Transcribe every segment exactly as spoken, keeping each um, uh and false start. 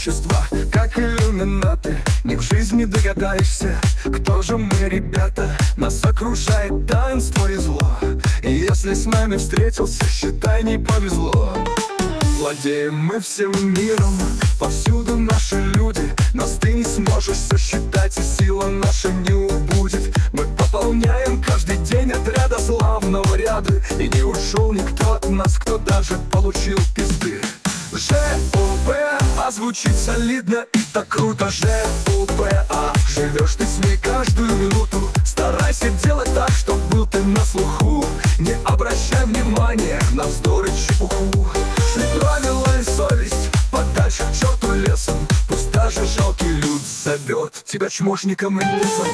общества, как иллюминаты. Ни в жизни догадаешься, кто же мы, ребята. Нас окружает таинство и зло, и если с нами встретился, считай, не повезло. Владеем мы всем миром, повсюду наши люди. Нас ты не сможешь сосчитать, и сила наша не убудет. Мы пополняем каждый день отряда славного ряда, и не ушел никто от нас, кто даже получил пизды. ЖОП, а звучит солидно и так круто. ЖОП, а живешь ты с ней каждую минуту. Старайся делать так, чтоб был ты на слуху. Не обращай внимания на вздор и чепуху. И правила и совесть подальше к черту лесом. Пусть даже жалкий люд зовет тебя чмошником и лесом.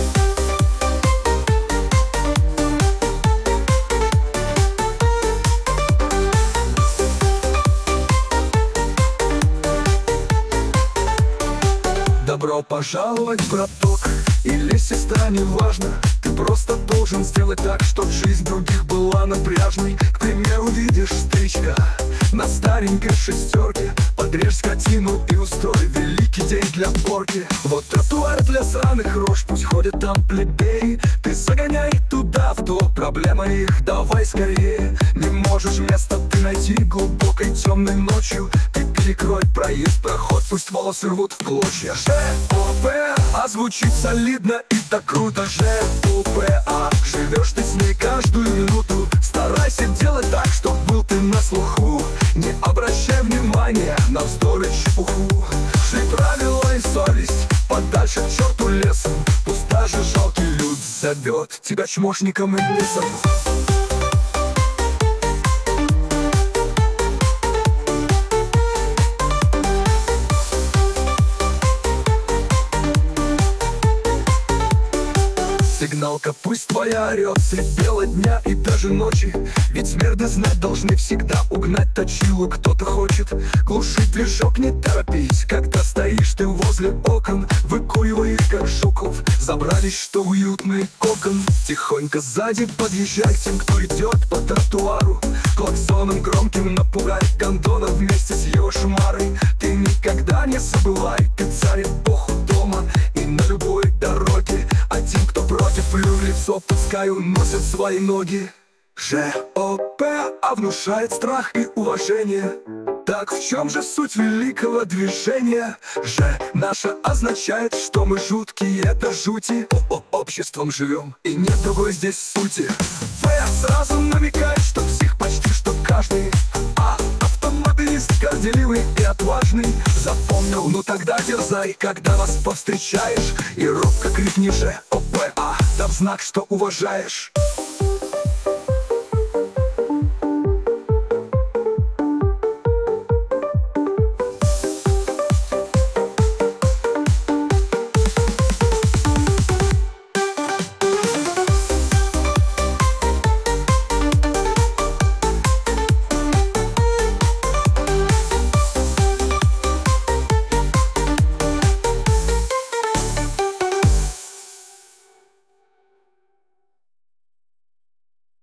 Добро пожаловать, браток, или сестра, неважно. Ты просто должен сделать так, чтоб жизнь других была напряжной. К примеру, видишь старичка на старенькой шестерке, подрежь скотину и устрой великий день для порки. Вот тротуар для сраных рож, пусть ходят там плебеи. Ты загоняй туда, в то, проблема их, давай скорее. Не можешь места ты найти глубокой темной ночью, ты перекрой проезд, проход, пусть волосы рвут в клочья. ЖОП, а звучит солидно и так круто. ЖОП, а живешь ты с ней каждую минуту. Старайся делать так, чтоб был ты на слуху. Не обращай внимания на вздор и чепуху. Жи правила и совесть подальше к черту лесом. Пусть даже жалкий люд зовет тебя чмошником и лесом. Сигналка пусть твоя орет средь бела дня и даже ночи. Ведь смерды знать должны всегда угнать точилу. Кто-то хочет глушить движок, не торопись. Когда стоишь ты возле окон, выкуривай их как жуков. Забрались, что уютный кокон. Тихонько сзади подъезжай к тем, кто идет по тротуару. Клаксоном громким напугай гондона вместе с его шмарой. Ты никогда не забывай, ты царь эпоху дома и на любой дороге. А тем, кто против, плюй в лицо, пускай уносят свои ноги. ЖОП, а внушает страх и уважение. Так в чем же суть великого движения? Ж наше означает, что мы жуткие до жути. О-о, обществом живем, и нет другой здесь сути. В сразу намекает, что псих почти что каждый. А автомобилист горделивый и отважный. Запомнил? Ну тогда дерзай, когда вас повстречаешь, и робко крикни ЖОП, а дав знак, что уважаешь.